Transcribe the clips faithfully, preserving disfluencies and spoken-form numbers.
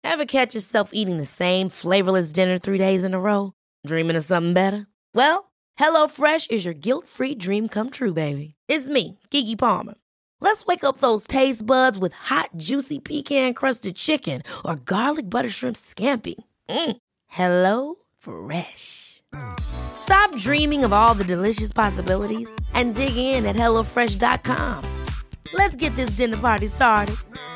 Ever catch yourself eating the same flavorless dinner three days in a row? Dreaming of something better? Well, HelloFresh is your guilt-free dream come true, baby. It's me, Keke Palmer. Let's wake up those taste buds with hot, juicy pecan-crusted chicken or garlic butter shrimp scampi. Mm. Hello Fresh. Stop dreaming of all the delicious possibilities and dig in at hello fresh dot com. Let's get this dinner party started.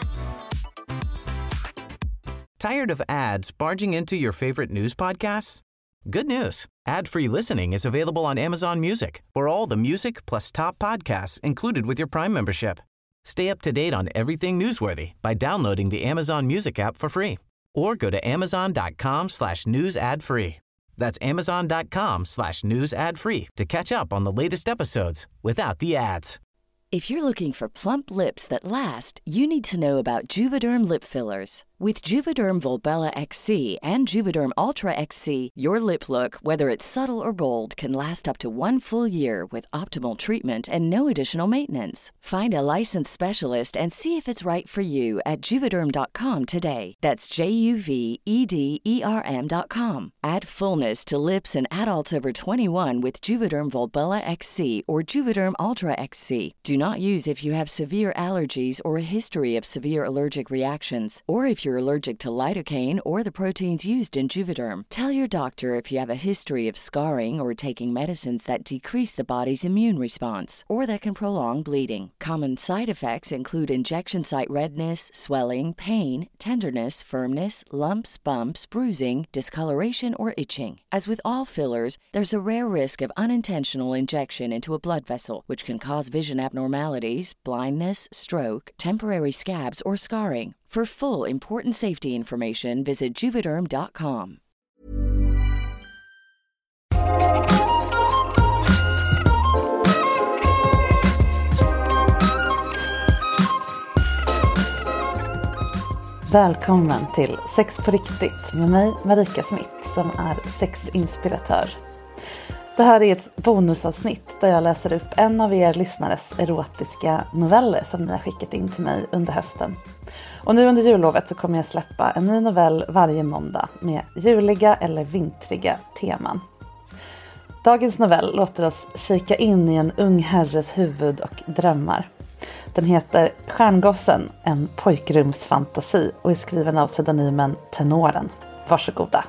Tired of ads barging into your favorite news podcasts? Good news. Ad-free listening is available on Amazon Music for all the music plus top podcasts included with your Prime membership. Stay up to date on everything newsworthy by downloading the Amazon Music app for free or go to amazon.com slash news ad free. That's amazon.com slash news ad free to catch up on the latest episodes without the ads. If you're looking for plump lips that last, you need to know about Juvederm lip fillers. With Juvederm Volbella X C and Juvederm Ultra X C, your lip look, whether it's subtle or bold, can last up to one full year with optimal treatment and no additional maintenance. Find a licensed specialist and see if it's right for you at juvederm dot com today. That's J U V E D E R M dot com. Add fullness to lips in adults over twenty-one with Juvederm Volbella X C or Juvederm Ultra X C. Do not use if you have severe allergies or a history of severe allergic reactions, or if you're allergic to lidocaine or the proteins used in Juvederm. Tell your doctor if you have a history of scarring or taking medicines that decrease the body's immune response or that can prolong bleeding. Common side effects include injection site redness, swelling, pain, tenderness, firmness, lumps, bumps, bruising, discoloration, or itching. As with all fillers, there's a rare risk of unintentional injection into a blood vessel, which can cause vision abnormalities, blindness, stroke, temporary scabs, or scarring. For full important safety information, visit juvederm dot com. Välkommen till Sex på riktigt med mig, Marika Smith, som är sexinspiratör. Det här är ett bonusavsnitt där jag läser upp en av er lyssnares erotiska noveller som ni har skickat in till mig under hösten. Och nu under jullovet så kommer jag släppa en ny novell varje måndag med juliga eller vintriga teman. Dagens novell låter oss kika in i en ung herres huvud och drömmar. Den heter Stjärngossen, en pojkrumsfantasi och är skriven av pseudonymen Tenoren. Varsågoda.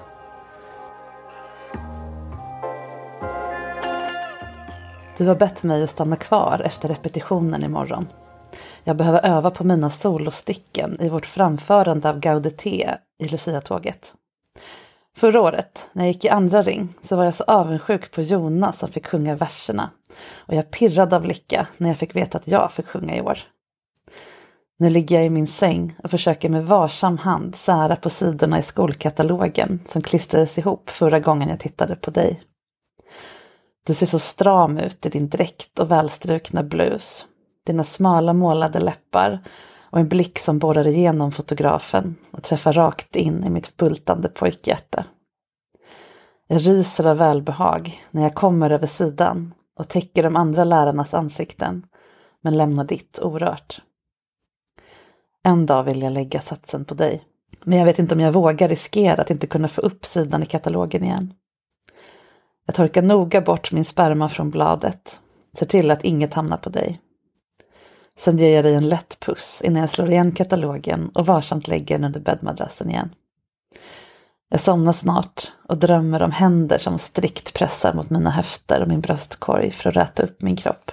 Du har bett mig att stanna kvar efter repetitionen imorgon. Jag behöver öva på mina solostycken i vårt framförande av Gaudete i Lucia-tåget. Förra året, när jag gick i andra ring, så var jag så avundsjuk på Jonas som fick sjunga verserna. Och jag pirrade av lycka när jag fick veta att jag fick sjunga i år. Nu ligger jag i min säng och försöker med varsam hand sära på sidorna i skolkatalogen som klistrades ihop förra gången jag tittade på dig. Du ser så stram ut i din dräkt och välstrukna blus. Dina smala målade läppar och en blick som borrar igenom fotografen och träffar rakt in i mitt bultande pojkhjärta. Jag ryser av välbehag när jag kommer över sidan och täcker de andra lärarnas ansikten, men lämnar ditt orört. En dag vill jag lägga satsen på dig, men jag vet inte om jag vågar riskera att inte kunna få upp sidan i katalogen igen. Jag torkar noga bort min sperma från bladet, ser till att inget hamnar på dig. Sen ger jag dig en lätt puss innan jag slår igen katalogen och varsamt lägger den under bäddmadrassen igen. Jag somnar snart och drömmer om händer som strikt pressar mot mina höfter och min bröstkorg för att räta upp min kropp.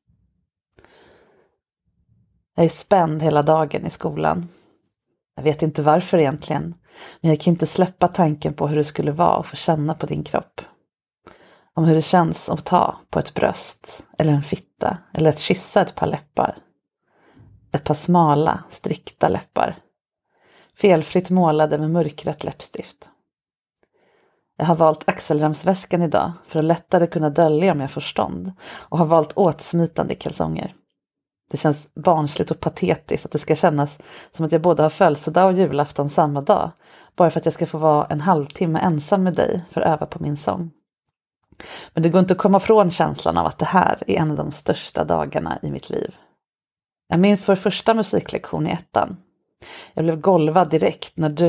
Jag är spänd hela dagen i skolan. Jag vet inte varför egentligen, men jag kan inte släppa tanken på hur det skulle vara att få känna på din kropp. Om hur det känns att ta på ett bröst, eller en fitta, eller att kyssa ett par läppar. Ett par smala, strikta läppar. Felfritt målade med mörkrätt läppstift. Jag har valt axelramsväskan idag för att lättare kunna dölja om jag får stånd. Och har valt åtsmitande kalsonger. Det känns barnsligt och patetiskt att det ska kännas som att jag både har födelsedag och julafton samma dag. Bara för att jag ska få vara en halvtimme ensam med dig för att öva på min sång. Men det går inte att komma från känslan av att det här är en av de största dagarna i mitt liv. Jag minns vår första musiklektion i ettan. Jag blev golvad direkt när du,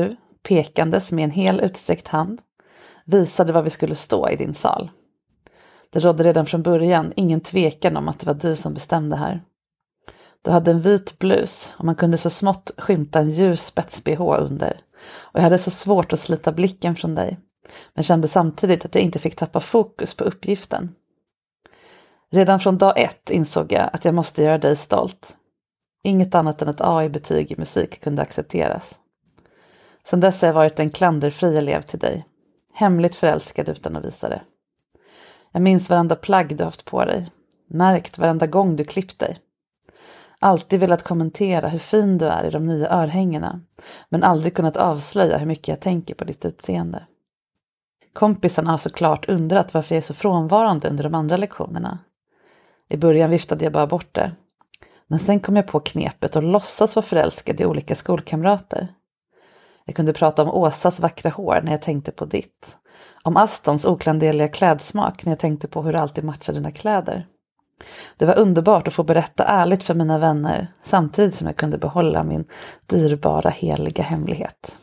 pekandes med en hel utsträckt hand, visade var vi skulle stå i din sal. Det rådde redan från början ingen tvekan om att det var du som bestämde här. Du hade en vit blus och man kunde så smått skymta en ljus spets-B H under. Och jag hade så svårt att slita blicken från dig, men kände samtidigt att jag inte fick tappa fokus på uppgiften. Redan från dag ett insåg jag att jag måste göra dig stolt. Inget annat än ett A i betyg i musik kunde accepteras. Sedan dess har jag varit en klanderfri elev till dig. Hemligt förälskad utan att visa det. Jag minns varenda plagg du haft på dig. Märkt varenda gång du klippt dig. Alltid velat kommentera hur fin du är i de nya örhängena. Men aldrig kunnat avslöja hur mycket jag tänker på ditt utseende. Kompisarna har såklart undrat varför jag är så frånvarande under de andra lektionerna. I början viftade jag bara bort det. Men sen kom jag på knepet och låtsas vara förälskad i olika skolkamrater. Jag kunde prata om Åsas vackra hår när jag tänkte på ditt. Om Astons oklanderliga klädsmak när jag tänkte på hur du alltid matchar dina kläder. Det var underbart att få berätta ärligt för mina vänner samtidigt som jag kunde behålla min dyrbara heliga hemlighet.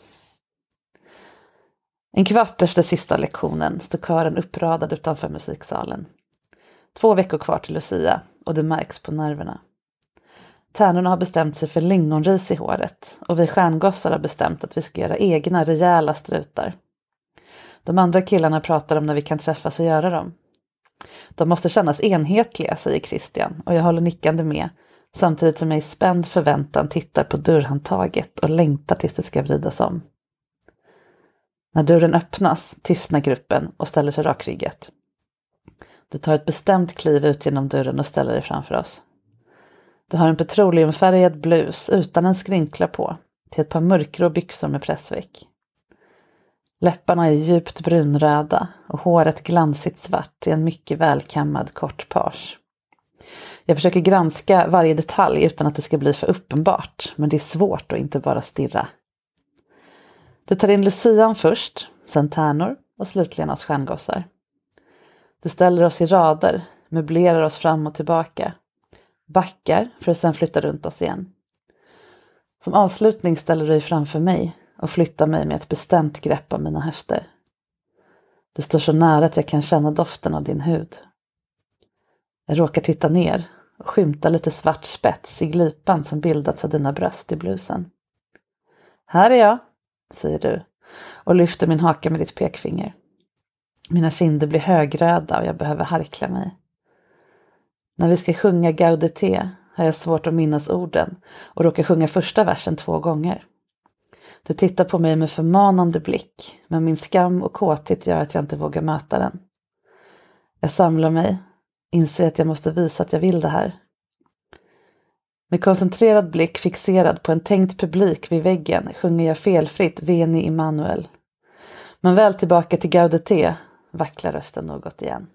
En kvart efter sista lektionen stod kören uppradad utanför musiksalen. Två veckor kvar till Lucia och det märks på nerverna. Tärnorna har bestämt sig för lingonris i håret och vi stjärngossar har bestämt att vi ska göra egna rejäla strutar. De andra killarna pratar om när vi kan träffas och göra dem. De måste kännas enhetliga, säger Christian, och jag håller nickande med, samtidigt som jag i spänd förväntan tittar på dörrhandtaget och längtar tills det ska vridas om. När dörren öppnas tystnar gruppen och ställer sig rakryggat. Du tar ett bestämt kliv ut genom dörren och ställer dig framför oss. Du har en petroleumfärgad blus utan en skrynkla på, till ett par mörkgrå byxor med pressveck. Läpparna är djupt brunröda och håret glansigt svart i en mycket välkammad kort page. Jag försöker granska varje detalj utan att det ska bli för uppenbart, men det är svårt att inte bara stirra. Du tar in Lucian först, sen tärnor och slutligen oss stjärngossar. Du ställer oss i rader, möblerar oss fram och tillbaka, backar för att sedan flytta runt oss igen. Som avslutning ställer du dig framför mig och flyttar mig med ett bestämt grepp om mina höfter. Du står så nära att jag kan känna doften av din hud. Jag råkar titta ner och skymta lite svart spets i glipan som bildats av dina bröst i blusen. Här är jag, säger du och lyfter min haka med ditt pekfinger. Mina kinder blir högröda och jag behöver harkla mig. När vi ska sjunga Gaudete har jag svårt att minnas orden och råkar sjunga första versen två gånger. Du tittar på mig med förmanande blick, men min skam och kåthet gör att jag inte vågar möta den. Jag samlar mig, inser att jag måste visa att jag vill det här. Med koncentrerad blick fixerad på en tänkt publik vid väggen sjunger jag felfritt Veni Immanuel. Men väl tillbaka till Gaudete vacklar rösten något igen.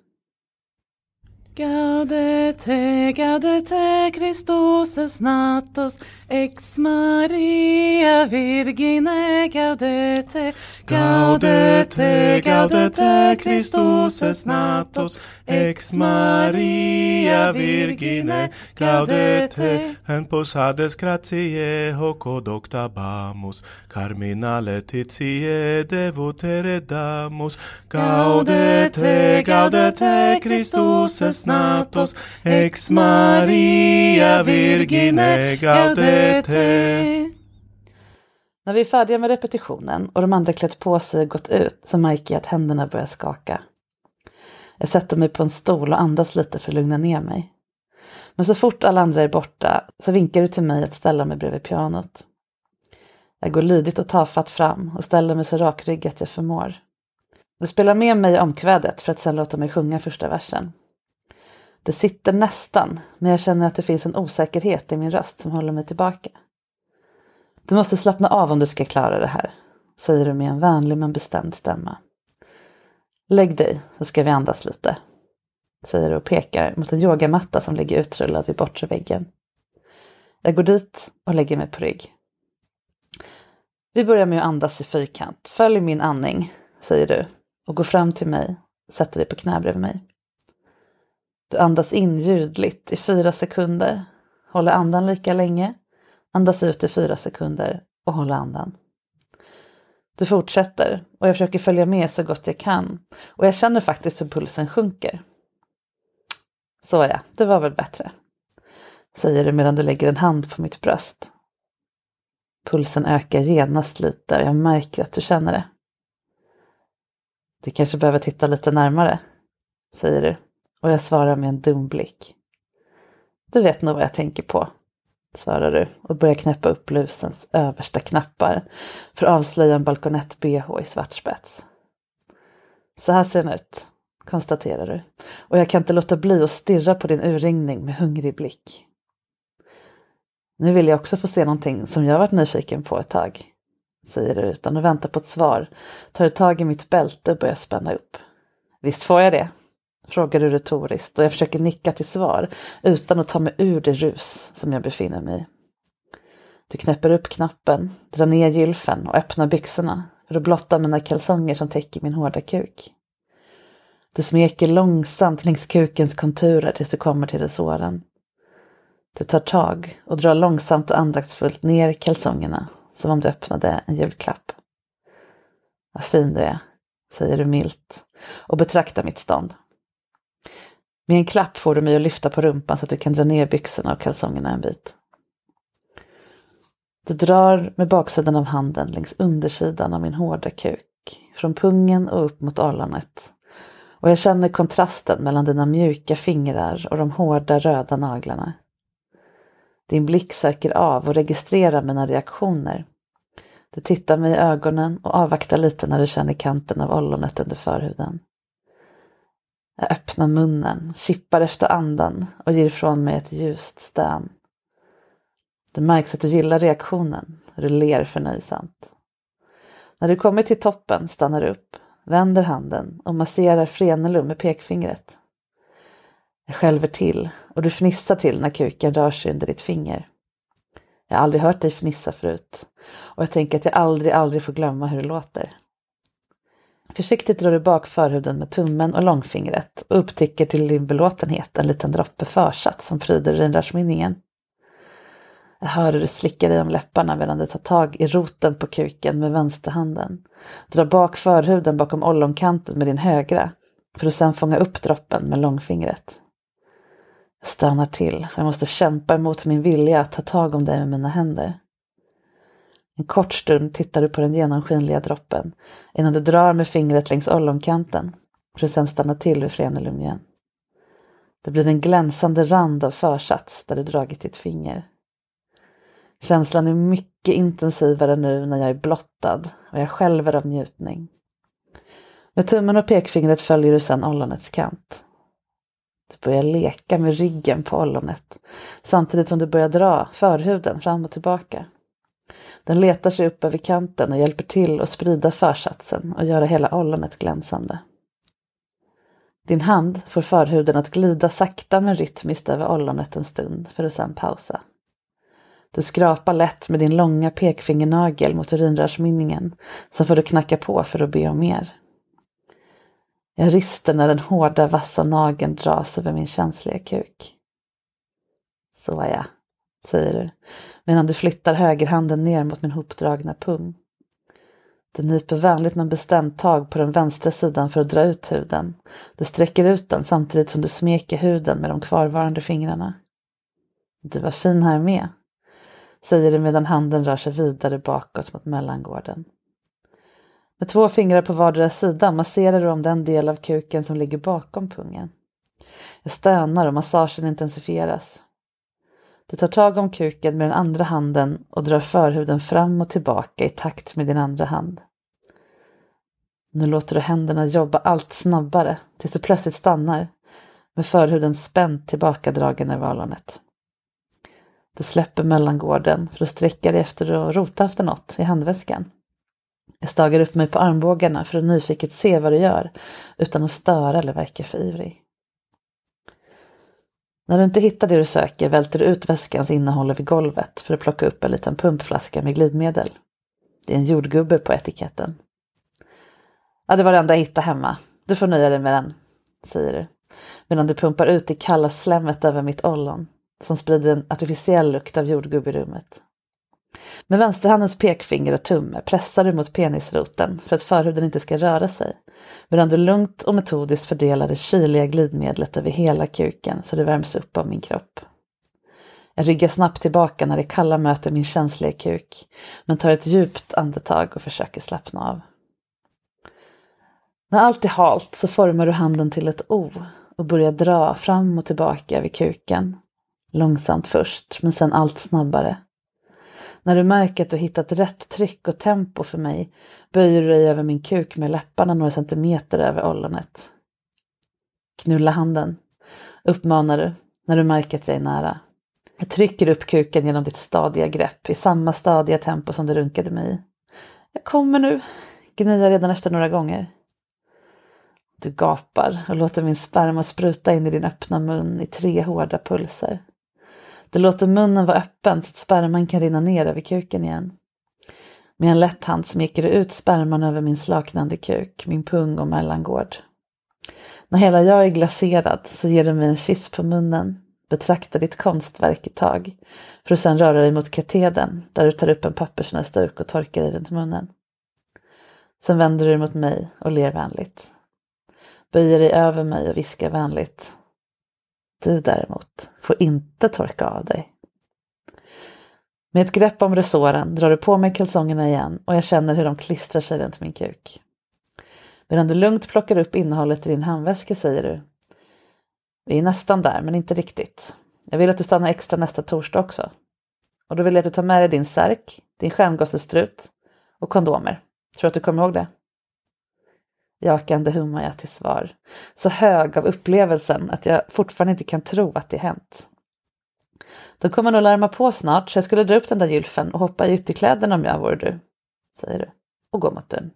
Gaudete, gaudete, Christus es natus, ex Maria Virgine, gaudete, gaudete, gaudete, Christus es natus, ex Maria Virgine, gaudete, en posades gratiae hoc doctabamus, carmina letitiae devotere damus, gaudete, gaudete, Christus es natus, ex Maria Virgine, gaudete. När vi är färdiga med repetitionen och de andra klätt på sig och gått ut så märker jag att händerna börjar skaka. Jag sätter mig på en stol och andas lite för att lugna ner mig. Men så fort alla andra är borta så vinkar du till mig att ställa mig bredvid pianot. Jag går lydigt och tafatt fram och ställer mig så rakryggat att jag förmår. Du spelar med mig omkvädet för att sedan låta mig sjunga första versen. Det sitter nästan, men jag känner att det finns en osäkerhet i min röst som håller mig tillbaka. Du måste slappna av om du ska klara det här, säger du med en vänlig men bestämd stämma. Lägg dig så ska vi andas lite, säger du och pekar mot en yogamatta som ligger utrullad vid bortre väggen. Jag går dit och lägger mig på rygg. Vi börjar med att andas i fyrkant. Följ min andning, säger du och går fram till mig, sätter dig på knä bredvid mig. Du andas in ljudligt i fyra sekunder, håller andan lika länge, andas ut i fyra sekunder och håller andan. Du fortsätter och jag försöker följa med så gott jag kan. Och jag känner faktiskt hur pulsen sjunker. Så ja, det var väl bättre, säger du medan du lägger en hand på mitt bröst. Pulsen ökar genast lite och jag märker att du känner det. Du kanske behöver titta lite närmare, säger du. Och jag svarar med en dum blick. Du vet nog vad jag tänker på, svarar du och börjar knäppa upp blusens översta knappar för att avslöja en balkonett-B H i svart spets. Så här ser den ut, konstaterar du. Och jag kan inte låta bli att stirra på din urringning med hungrig blick. Nu vill jag också få se någonting som jag varit nyfiken på ett tag, säger du utan att vänta på ett svar. Tar du tag i mitt bälte och börjar spänna upp. Visst får jag det? Frågar du retoriskt och jag försöker nicka till svar utan att ta mig ur det rus som jag befinner mig i. Du knäpper upp knappen, drar ner gylfen och öppnar byxorna för att blotta mina kalsonger som täcker min hårda kuk. Du smeker långsamt längs kukens konturer tills du kommer till resåren. Du tar tag och drar långsamt och andaktsfullt ner kalsongerna som om du öppnade en julklapp. Vad fin du är, säger du milt och betraktar mitt stånd. Med en klapp får du mig att lyfta på rumpan så att du kan dra ner byxorna och kalsongerna en bit. Du drar med baksidan av handen längs undersidan av min hårda kuk, från pungen och upp mot ollonet. Och jag känner kontrasten mellan dina mjuka fingrar och de hårda röda naglarna. Din blick söker av och registrerar mina reaktioner. Du tittar mig i ögonen och avvaktar lite när du känner kanten av ollonet under förhuden. Jag öppnar munnen, kippar efter andan och ger ifrån mig ett ljust stön. Det märks att du gillar reaktionen och du ler förnöjsamt. När du kommer till toppen stannar du upp, vänder handen och masserar frenelum med pekfingret. Jag skälver till och du fnissar till när kuken rör sig under ditt finger. Jag har aldrig hört dig fnissa förut och jag tänker att jag aldrig, aldrig får glömma hur det låter. Försiktigt drar du bak förhuden med tummen och långfingret och upptäcker till din belåtenhet en liten droppe försats som pryder urinrörsmynningen. Jag hör hur du slickar dig om läpparna medan du tar tag i roten på kuken med vänsterhanden. Drar bak förhuden bakom ollonkanten med din högra för att sedan fånga upp droppen med långfingret. Jag stannar till och jag måste kämpa emot min vilja att ta tag om dig med mina händer. En kort stund tittar du på den genomskinliga droppen innan du drar med fingret längs ollonkanten för att sedan stanna till vid frenelum igen. Det blir en glänsande rand av försats där du dragit ditt finger. Känslan är mycket intensivare nu när jag är blottad och jag skälver av njutning. Med tummen och pekfingret följer du sedan ollonets kant. Du börjar leka med ryggen på ollonet samtidigt som du börjar dra förhuden fram och tillbaka. Den letar sig upp över kanten och hjälper till att sprida försatsen och göra hela ollonet glänsande. Din hand får förhuden att glida sakta men rytmiskt över ollonet en stund för att sedan pausa. Du skrapar lätt med din långa pekfingernagel mot urinrörsmynningen som får du knacka på för att be om mer. Jag rister när den hårda vassa nageln dras över min känsliga kuk. Så ja, säger du, medan du flyttar högerhanden ner mot min hopdragna pung. Du nyper vänligt men bestämt tag på den vänstra sidan för att dra ut huden. Du sträcker ut den samtidigt som du smeker huden med de kvarvarande fingrarna. Du var fin här med, säger du medan handen rör sig vidare bakåt mot mellangården. Med två fingrar på vardera sida masserar du om den del av kuken som ligger bakom pungen. Jag stönar och massagen intensifieras. Du tar tag om kuken med den andra handen och drar förhuden fram och tillbaka i takt med din andra hand. Nu låter du händerna jobba allt snabbare tills du plötsligt stannar med förhuden spänt tillbakadragen över ollonet. Du släpper mellangården för att sträcka dig efter och rota efter något i handväskan. Jag stagar upp mig på armbågarna för att nyfiket se vad du gör utan att störa eller verka för ivrig. När du inte hittar det du söker välter du ut väskans innehåll vid golvet för att plocka upp en liten pumpflaska med glidmedel. Det är en jordgubbe på etiketten. Ja, det var det enda jag hittade hemma. Du får nöja dig med den, säger du. Medan du pumpar ut det kalla slemmet över mitt ollon som sprider en artificiell lukt av jordgubb i rummet. Med vänsterhandens pekfinger och tumme pressar du mot penisroten för att förhuden inte ska röra sig, medan du lugnt och metodiskt fördelar det kyliga glidmedlet över hela kuken så det värms upp av min kropp. Jag ryggar snabbt tillbaka när det kalla möter min känsliga kuk, men tar ett djupt andetag och försöker slappna av. När allt är halt så formar du handen till ett O och börjar dra fram och tillbaka över kuken. Långsamt först, men sen allt snabbare. När du märker att du hittat rätt tryck och tempo för mig böjer du dig över min kuk med läpparna några centimeter över ollonet. Knulla handen, uppmanar du när du märker att jag är nära. Jag trycker upp kuken genom ditt stadiga grepp i samma stadiga tempo som du runkade mig i. Jag kommer nu, gnyar redan efter några gånger. Du gapar och låter min sperma spruta in i din öppna mun i tre hårda pulser. Det låter munnen vara öppen så att sperman kan rinna ner över kuken igen. Med en lätt hand smeker du ut sperman över min slaknande kuk, min pung och mellangård. När hela jag är glaserad så ger du mig en kyss på munnen. Betrakta ditt konstverk ett tag för att sedan röra dig mot katedern där du tar upp en pappersnäsduk och torkar i runt munnen. Sen vänder du dig mot mig och ler vänligt. Böjer dig över mig och viskar vänligt. Du däremot får inte torka av dig. Med ett grepp om resåren drar du på mig kalsongerna igen och jag känner hur de klistrar sig runt min kuk. Medan du lugnt plockar upp innehållet i din handväska säger du: vi är nästan där men inte riktigt. Jag vill att du stannar extra nästa torsdag också. Och då vill jag att du tar med dig din särk, din stjärngossestrut och kondomer. Tror att du kommer ihåg det? Jakande hummar jag till svar. Så hög av upplevelsen att jag fortfarande inte kan tro att det hänt. De kommer nog larma på snart så jag skulle dra upp den där gylfen och hoppa i ytterkläderna om jag vore du, säger du och går mot dörren.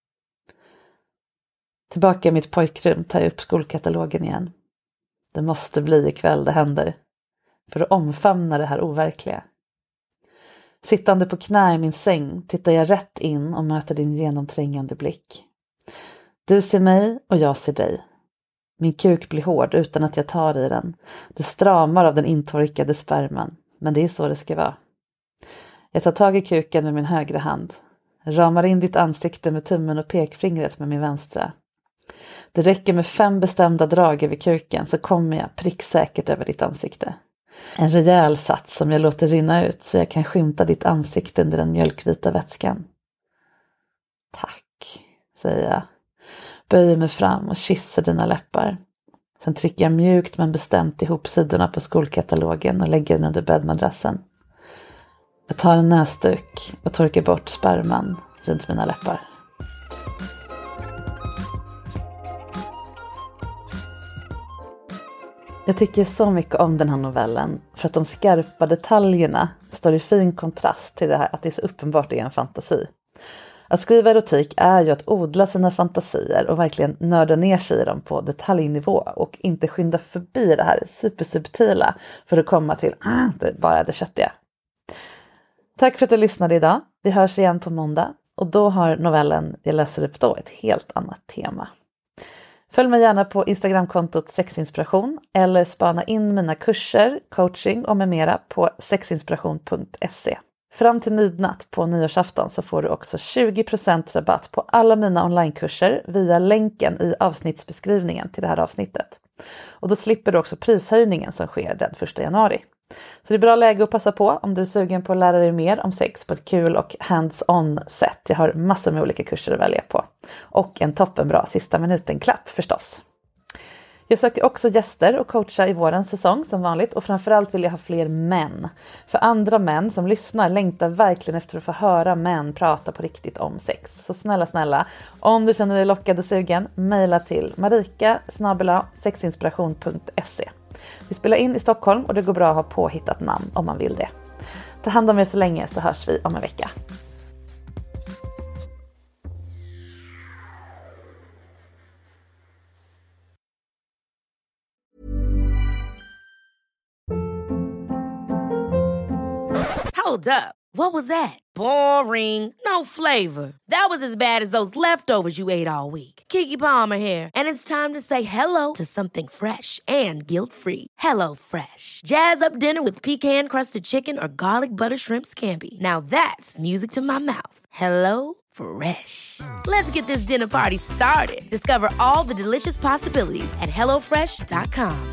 Tillbaka i mitt pojkrum tar jag upp skolkatalogen igen. Det måste bli ikväll det händer. För att omfamna det här overkliga. Sittande på knä i min säng tittar jag rätt in och möter din genomträngande blick. Du ser mig och jag ser dig. Min kuk blir hård utan att jag tar i den. Det stramar av den intorkade sperman. Men det är så det ska vara. Jag tar tag i kuken med min högra hand. Ramar in ditt ansikte med tummen och pekfingret med min vänstra. Det räcker med fem bestämda drag över kuken så kommer jag pricksäkert över ditt ansikte. En rejäl sats som jag låter rinna ut så jag kan skymta ditt ansikte under den mjölkvita vätskan. Tack, säger jag. Böjer mig fram och kysser dina läppar. Sen trycker jag mjukt men bestämt ihop sidorna på skolkatalogen och lägger den under bäddmadrassen. Jag tar en näsduk och torkar bort sperman runt mina läppar. Jag tycker så mycket om den här novellen för att de skarpa detaljerna står i fin kontrast till det här att det är så uppenbart det är en fantasi. Att skriva erotik är ju att odla sina fantasier och verkligen nörda ner sig i dem på detaljnivå och inte skynda förbi det här supersubtila för att komma till ah, det bara det köttiga. Tack för att du lyssnade idag. Vi hörs igen på måndag och då har novellen jag läser upp då ett helt annat tema. Följ mig gärna på Instagramkontot sexinspiration eller spana in mina kurser, coaching och med mera på sexinspiration punkt se. Fram till midnatt på nyårsafton så får du också tjugo procent rabatt på alla mina onlinekurser via länken i avsnittsbeskrivningen till det här avsnittet. Och då slipper du också prishöjningen som sker den första januari. Så det är bra läge att passa på om du är sugen på att lära dig mer om sex på ett kul och hands-on sätt. Jag har massor med olika kurser att välja på. Och en toppenbra sista minuten-klapp förstås. Jag söker också gäster och coachar i vårens säsong som vanligt och framförallt vill jag ha fler män. För andra män som lyssnar längtar verkligen efter att få höra män prata på riktigt om sex. Så snälla, snälla, om du känner dig lockad och sugen, mejla till marika snabel-a sexinspiration punkt se. Vi spelar in i Stockholm och det går bra att ha påhittat namn om man vill det. Ta hand om er så länge så hörs vi om en vecka. Hold up. What was that? Boring. No flavor. That was as bad as those leftovers you ate all week. Keke Palmer here, and it's time to say hello to something fresh and guilt-free. Hello Fresh. Jazz up dinner with pecan-crusted chicken or garlic butter shrimp scampi. Now that's music to my mouth. Hello Fresh. Let's get this dinner party started. Discover all the delicious possibilities at hello fresh dot com.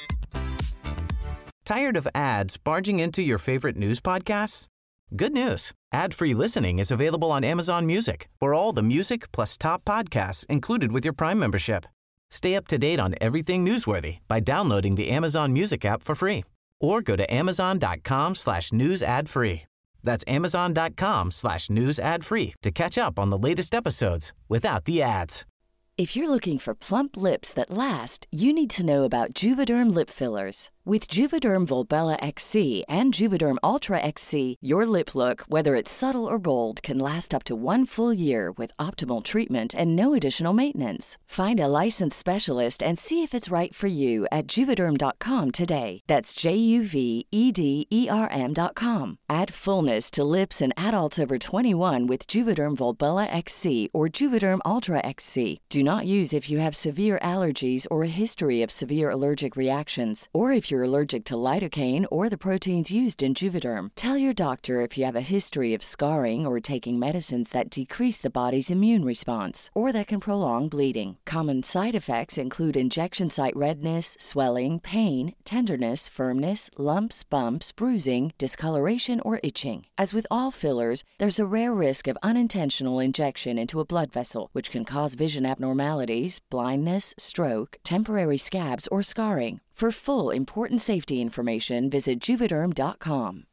Tired of ads barging into your favorite news podcasts? Good news. Ad-free listening is available on Amazon Music for all the music plus top podcasts included with your Prime membership. Stay up to date on everything newsworthy by downloading the Amazon Music app for free or go to amazon.com slash news ad free. That's amazon.com slash news ad free to catch up on the latest episodes without the ads. If you're looking for plump lips that last, you need to know about Juvederm lip fillers. With Juvederm Volbella X C and Juvederm Ultra X C, your lip look, whether it's subtle or bold, can last up to one full year with optimal treatment and no additional maintenance. Find a licensed specialist and see if it's right for you at Juvederm dot com today. That's J U V E D E R M dot com. Add fullness to lips in adults over twenty-one with Juvederm Volbella X C or Juvederm Ultra X C. Do not use if you have severe allergies or a history of severe allergic reactions, or if you're allergic to lidocaine or the proteins used in Juvederm. Tell your doctor if you have a history of scarring or taking medicines that decrease the body's immune response or that can prolong bleeding. Common side effects include injection site redness, swelling, pain, tenderness, firmness, lumps, bumps, bruising, discoloration, or itching. As with all fillers, there's a rare risk of unintentional injection into a blood vessel, which can cause vision abnormalities, blindness, stroke, temporary scabs, or scarring. For full, important safety information, visit Juvederm dot com.